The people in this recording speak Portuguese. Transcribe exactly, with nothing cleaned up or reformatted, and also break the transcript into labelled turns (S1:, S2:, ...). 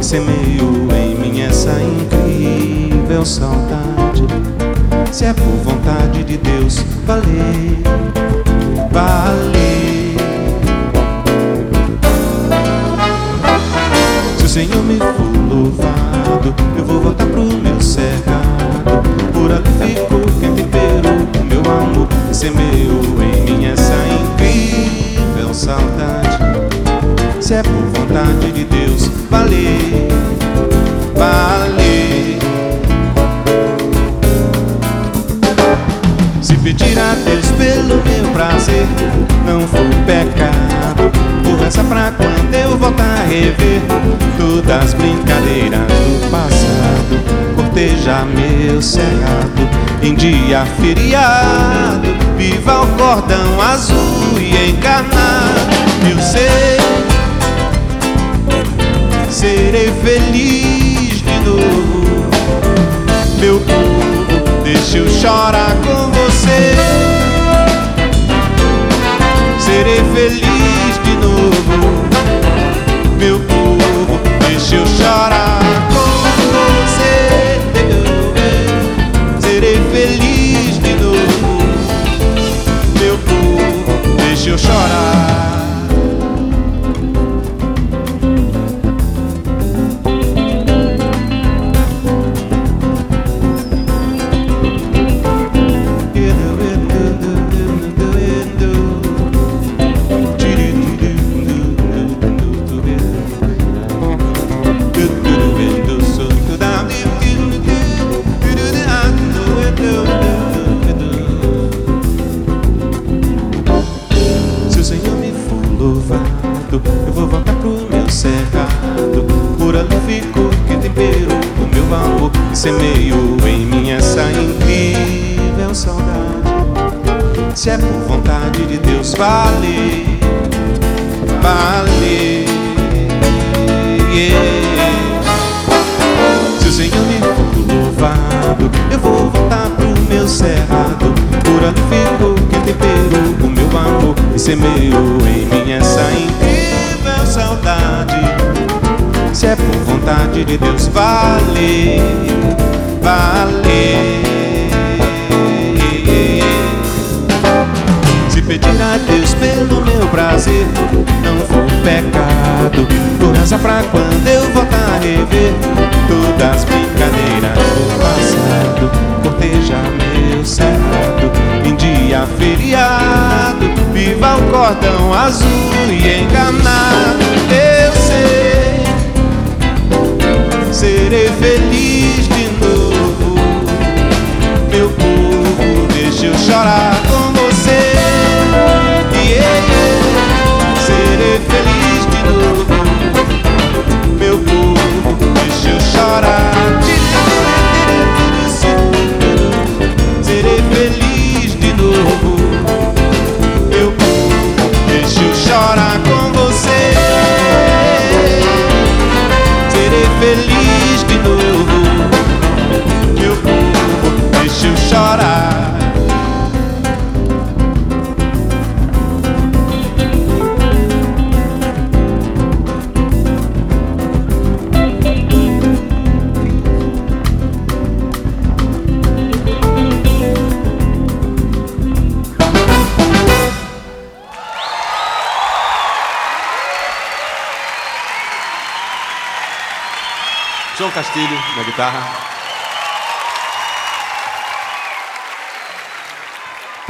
S1: semeio em mim essa incrível saudade. Se é por vontade de Deus, valer, valer. Se o Senhor me for louvado, eu vou voltar pro meu cerrado. Por ali ficou quem temperou o meu amor e semeou em mim essa incrível saudade. Se é por vontade de Deus, valer, valer. Se pedir a Deus pelo meu prazer não for pecado, vou rezar pra quando eu voltar a rever todas as brincadeiras do passado, cortejar meu cerrado em dia feriado, viva o cordão azul e encarnado. Eu sei, serei feliz de novo, meu povo, deixa eu chorar com você. Serei feliz de novo, meu povo, deixa eu chorar com você. Serei feliz de novo, meu povo, deixa eu chorar. Eu vou voltar pro meu cerrado. Por ali ficou quem temperou o meu amor e semeou em mim essa incrível saudade. Se é por vontade de Deus, valer, valer, yeah. Se o Senhor me for louvado, eu vou voltar pro meu cerrado. Por ali ficou quem temperou o meu amor e semeou em mim essa incrível saudade. Se é por vontade de Deus, valer, valer. Se pedir a Deus pelo meu prazer não for pecado, vou rezar pra quando eu voltar a rever todas as brincadeiras do passado, cortejar meu cerrado em dia feriado, viva o cordão azul e enganado. Eu sei, serei feliz de novo, meu povo, deixa eu chorar com você. Yeah, yeah. Serei feliz de novo, meu povo, deixa eu chorar. Serei feliz de novo, meu povo, deixa eu chorar com você. Serei feliz de novo, meu povo, deixa eu chorar. João Castilho na guitarra.